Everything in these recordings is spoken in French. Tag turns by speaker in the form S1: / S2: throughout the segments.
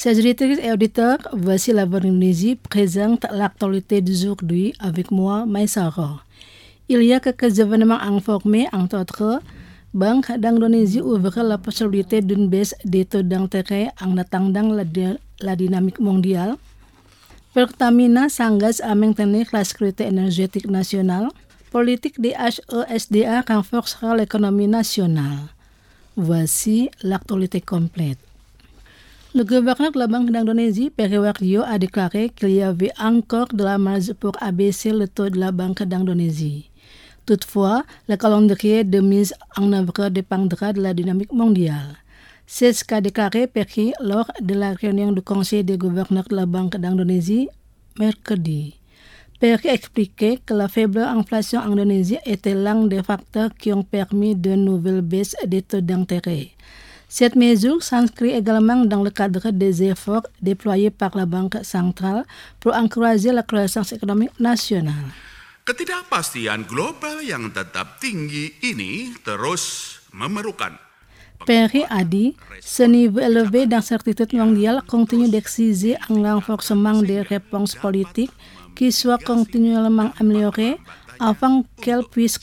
S1: Chers auditeurs et auditeurs, voici la Indonésie présente l'actualité d'aujourd'hui avec moi, Maïsara. Il y a quelques événements informés, entre autres, Banque d'Indonésie ouvre la possibilité d'une baisse des taux d'intérêt en attendant la dynamique mondiale. Pertamina s'engage à maintenir la sécurité énergétique nationale. Politique des HESDA renforcera l'économie nationale. Voici l'actualité complète. Le gouverneur de la Banque d'Indonésie, Peri Warjio, a déclaré qu'il y avait encore de la marge pour abaisser le taux de la Banque d'Indonésie. Toutefois, le calendrier de mise en œuvre dépendra de la dynamique mondiale. C'est ce qu'a déclaré Peri lors de la réunion du Conseil des gouverneurs de la Banque d'Indonésie mercredi. Peri expliquait que la faible inflation en Indonésie était l'un des facteurs qui ont permis de nouvelles baisses des taux d'intérêt. Cette mesure s'inscrit également dans le cadre des efforts déployés par la Banque centrale pour encourager la croissance économique nationale.
S2: Ketidakpastian global yang tetap tinggi ini terus memerlukan.
S1: Peri a dit, ce niveau élevé d'incertitude mondiale continue d'exiger un renforcement des réponses politiques qui soient continuellement améliorées afin qu'elles puissent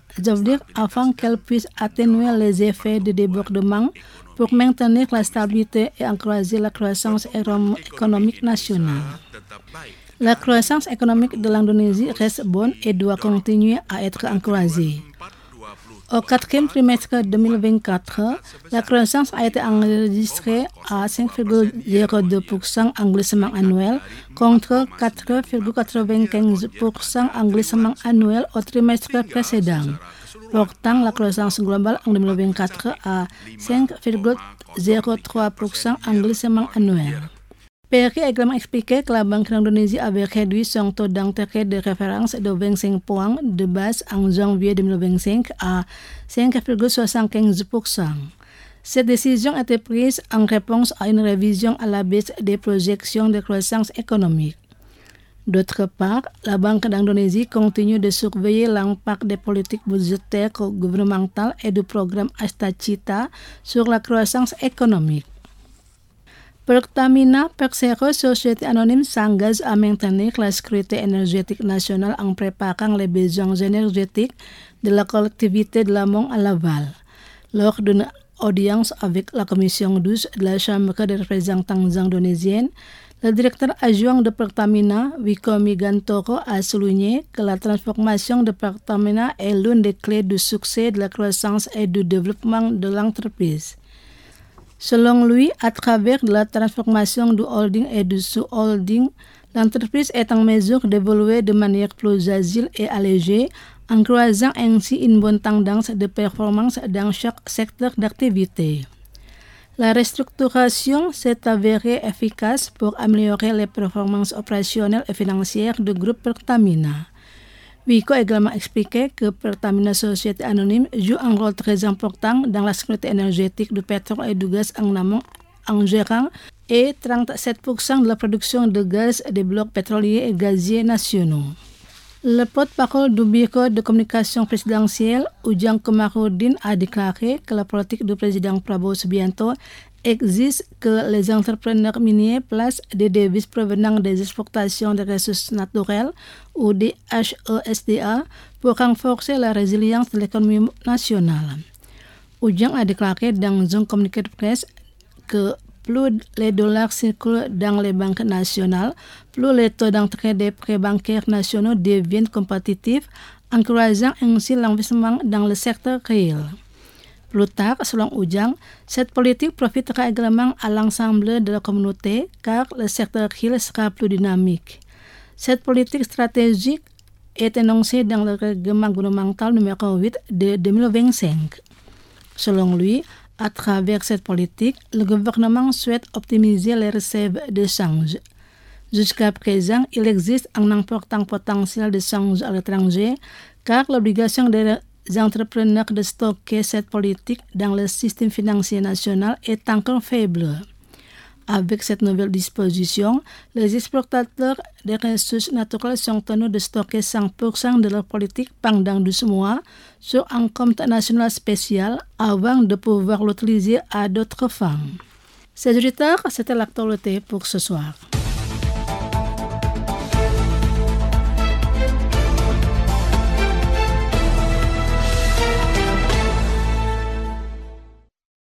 S1: atténuer les effets de débordement pour maintenir la stabilité et encourager la croissance économique nationale. La croissance économique de l'Indonésie reste bonne et doit continuer à être encouragée. Au quatrième trimestre 2024, la croissance a été enregistrée à 5,02% en glissement annuel contre 4,95% en glissement annuel au trimestre précédent, portant la croissance globale en 2024 à 5,03% en glissement annuel. Peri a également expliqué que la Banque d'Indonésie avait réduit son taux d'intérêt de référence de 25 points de base en janvier 2025 à 5,75%. Cette décision a été prise en réponse à une révision à la baisse des projections de croissance économique. D'autre part, la Banque d'Indonésie continue de surveiller l'impact des politiques budgétaires gouvernementales et du programme Astacita sur la croissance économique. Pertamina Persero Société Anonyme s'engage à maintenir la sécurité énergétique nationale en préparant les besoins énergétiques de la collectivité de l'amont à l'aval. Lors d'une audience avec la commission 12 de la Chambre des représentants indonésienne, le directeur adjoint de Pertamina, Wikomi Gantoro, a souligné que la transformation de Pertamina est l'une des clés du succès de la croissance et du développement de l'entreprise. Selon lui, à travers la transformation du holding et du sous-holding, l'entreprise est en mesure d'évoluer de manière plus agile et allégée, encourageant ainsi une bonne tendance de performance dans chaque secteur d'activité. La restructuration s'est avérée efficace pour améliorer les performances opérationnelles et financières du groupe Pertamina. Wiko a également expliqué que Pertamina Société Anonyme joue un rôle très important dans la sécurité énergétique du pétrole et du gaz en amont en gérant 37% de la production de gaz des blocs pétroliers et gaziers nationaux. Le porte-parole du bureau de communication présidentielle, Ujang Komarudin, a déclaré que la politique du président Prabowo Subianto exige que les entrepreneurs miniers placent des devises provenant des exportations de ressources naturelles ou des HESDA pour renforcer la résilience de l'économie nationale. Ujang a déclaré dans un communiqué de presse que plus les dollars circulent dans les banques nationales, plus les taux d'entrée des prêts bancaires nationaux deviennent compétitifs, encourageant ainsi l'investissement dans le secteur réel. Plus tard, selon Ujang, cette politique profitera également à l'ensemble de la communauté car le secteur réel sera plus dynamique. Cette politique stratégique est énoncée dans le règlement gouvernemental numéro 8 de 2025. Selon lui, à travers cette politique, le gouvernement souhaite optimiser les réserves de change. Jusqu'à présent, il existe un important potentiel de change à l'étranger car l'obligation des entrepreneurs de stocker cette politique dans le système financier national est encore faible. Avec cette nouvelle disposition, les exportateurs des ressources naturelles sont tenus de stocker 100% de leur politique pendant 12 mois sur un compte national spécial avant de pouvoir l'utiliser à d'autres fins. C'est du retard, c'était l'actualité pour ce soir.